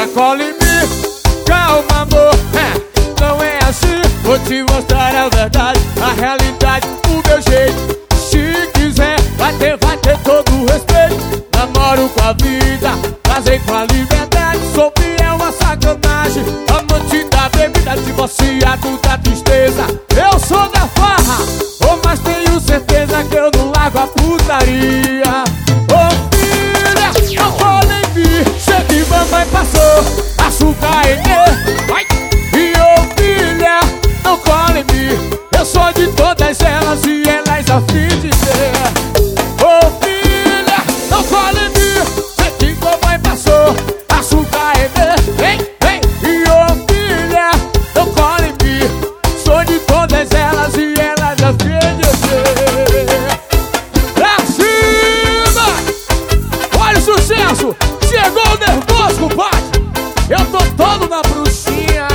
já cola em mim. Calma, amor, não é assim. Vou te mostrar a verdade, a realidade, o meu jeito. Se quiser, vai ter todo o respeito. Namoro com a vida, casei com a liberdade. Sou fiel a sacanagem, amante da bebida, divorciado da tristeza. Eu sou da farra, mas tenho certeza que eu não largo a putaria. Ô filha, não cola em mim. Sei que mamãe passou açúcar em mim. E ô filha, não cola em mim. Eu sou de todas elas e elas a fim de ter. Ô filha, não cola em mim. Sei que mamãe passou açúcar em mim. E ô filha, não cola em mim. Sou de todas elas e elas a fim de ter. Pra cima! Olha o sucesso! Chegou o nervoso, compadre! Eu tô todo na bruxinha.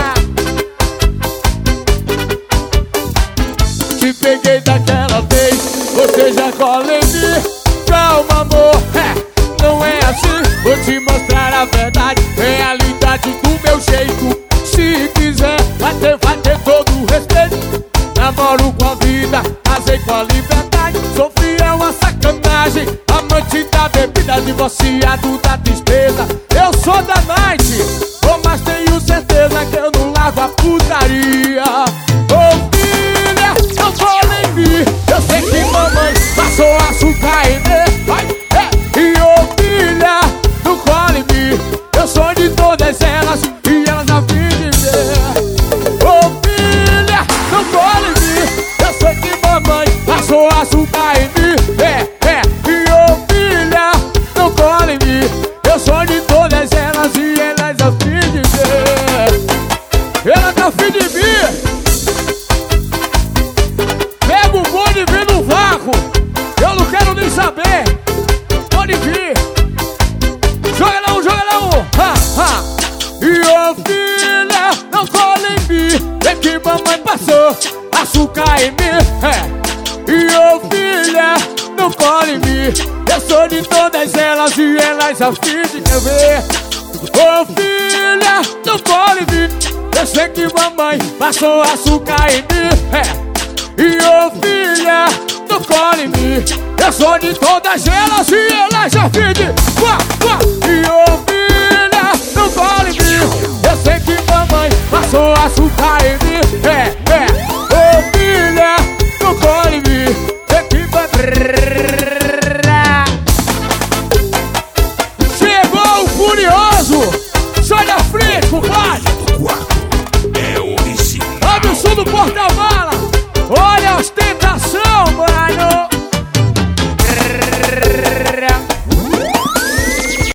Te peguei daquela vez, você já cola em mim. Calma, amor, não é assim. Vou te mostrar a verdade, realidade do meu jeito. Se quiser, vai ter todo o respeito. Namoro com a vida, casei com a liberdade. Sou fiel a sacanagem, amante da bebida, divorciado da tristeza. Eu sou da night, mas tenho certeza que eu não largo a putaria. Ô filha, não cola em mim. Eu sei que mamãe passou açúcar em mim. E ô filha, não cola em mim. Eu sou de todas elas e elas a fim de ver. Ô filha, não cola em mim. Eu sei que mamãe passou açúcar em mim. E ô filha, não cola em mim. Eu sou de todas elas e elas a fim de ver. Ela tá a fim de vir. Pega o bonde e vem no vácuo. Eu não quero nem saber. Pode vir. Joga lá E ô filha, não cola em mim. É que mamãe passou açúcar em mim. E ô filha, não cola em mim. Eu sou de todas elas e elas a fim de quer ver. Ô filha, não cola em mim. Eu sei que mamãe passou açúcar em mim. E ô filha, não cola em mim. Eu sou de todas elas e elas a fim de E ô filha, não cola em mim. Eu sei que mamãe passou açúcar em mim. Ô filha, não cola em mim. Chegou o furioso. Sai da frente, compadre.